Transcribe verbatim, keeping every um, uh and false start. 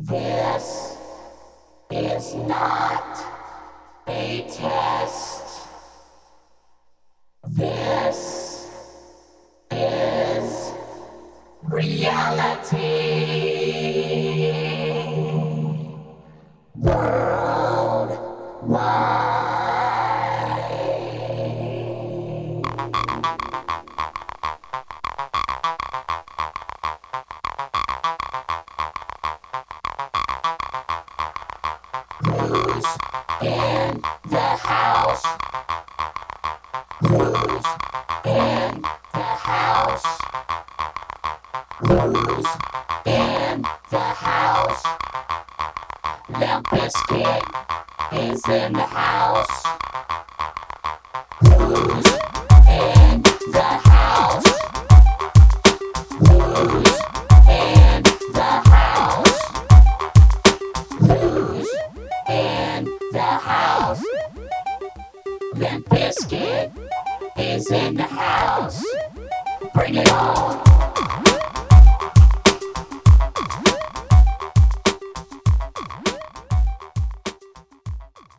This is not a test. This is reality. Worldwide. Who's in the house? Who's in the house? Who's in the house? Limp Bizkit is in the house. Who's in the house? Who's in the house? Who's in the house? Limp Bizkit is in the house. Bring it on.